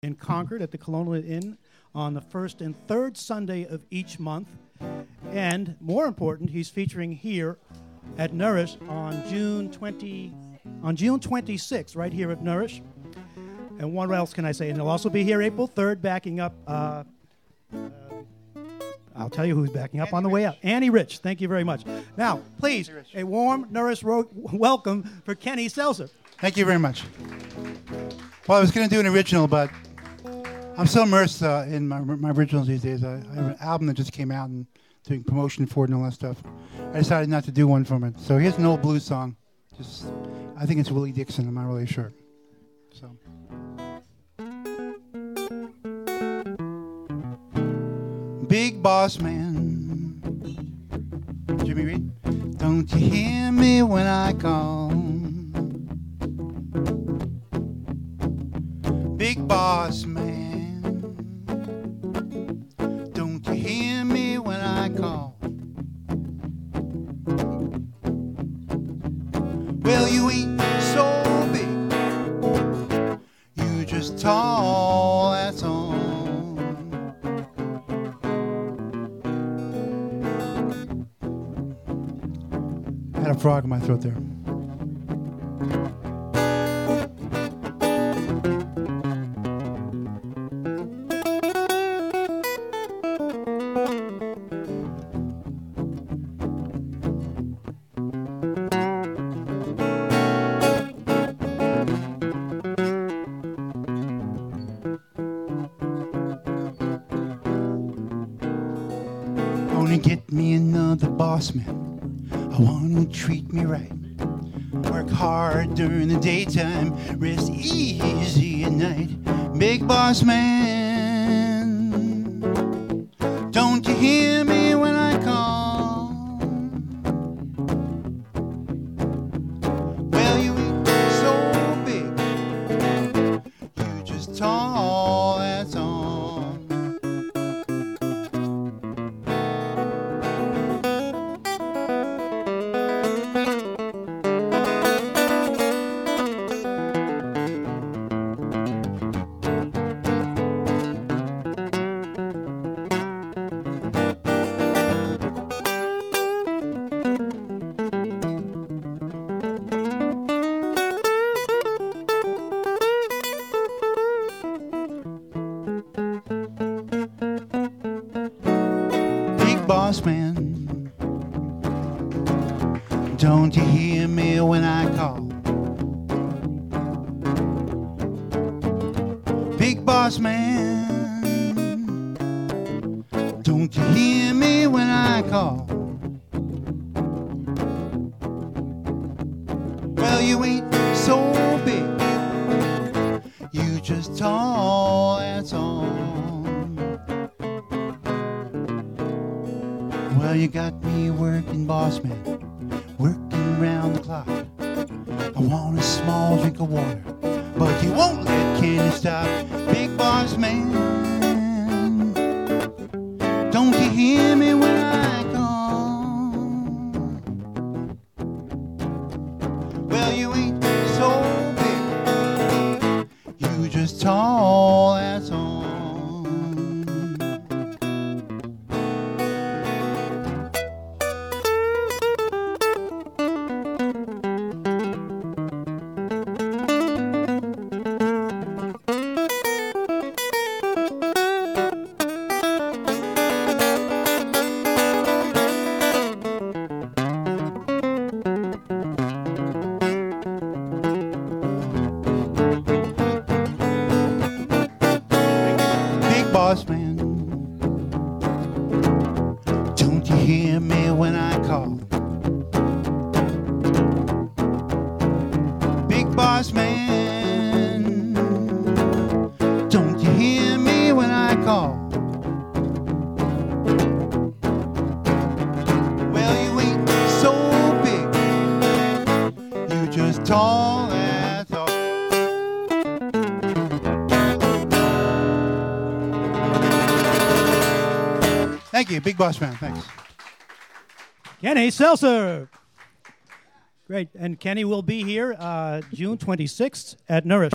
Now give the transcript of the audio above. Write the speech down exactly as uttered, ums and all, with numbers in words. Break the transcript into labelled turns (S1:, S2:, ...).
S1: in Concord at the Colonial Inn on the first and third Sunday of each month. And more important, he's featuring here at Nourish on June twentieth, on June twenty-sixth, right here at Nourish. And what else can I say? And he'll also be here April third, backing up. Uh, uh, I'll tell you who's backing up Annie on the Rich. way out. Annie Rich, thank you very much. Now, please, a warm Nourish ro- welcome for Kenny Seltzer.
S2: Thank you very much. Well, I was going to do an original, but I'm so immersed uh, in my, my originals these days. I, I have an album that just came out and doing promotion for it and all that stuff. I decided not to do one from it. So here's an old blues song. Just, I think it's Willie Dixon. I'm not really sure. So. Big boss man, Jimmy Reed, don't you hear me when I call? Big boss man, don't you hear me when I call? Well, you ain't so big, you just tall, that's all. I had a frog in my throat there. Gonna get me another boss man. I want to treat me right. Work hard during the daytime, rest easy at night. Big boss man, don't you hear me when I call? Well, you ain't so big, you just tall, that's all. Boss man, don't you hear me when I call? Big boss man, don't you hear me when I call? Well, you ain't so big, you just tall, that's all. Well, you got me working, boss man, working round the clock. I want a small drink of water, but you won't let Kenny stop. Big boss man, don't you hear me when I call? Well, you ain't so big, you just tall, that's all. Boss man, don't you hear me when I call? Big boss man, don't you hear me when I call? Well, you ain't so big, you just tall, that's all. Thank you, Big Boss Man. Thanks.
S1: Kenny Seltzer. Great. And Kenny will be here uh, June twenty-sixth at Nourish.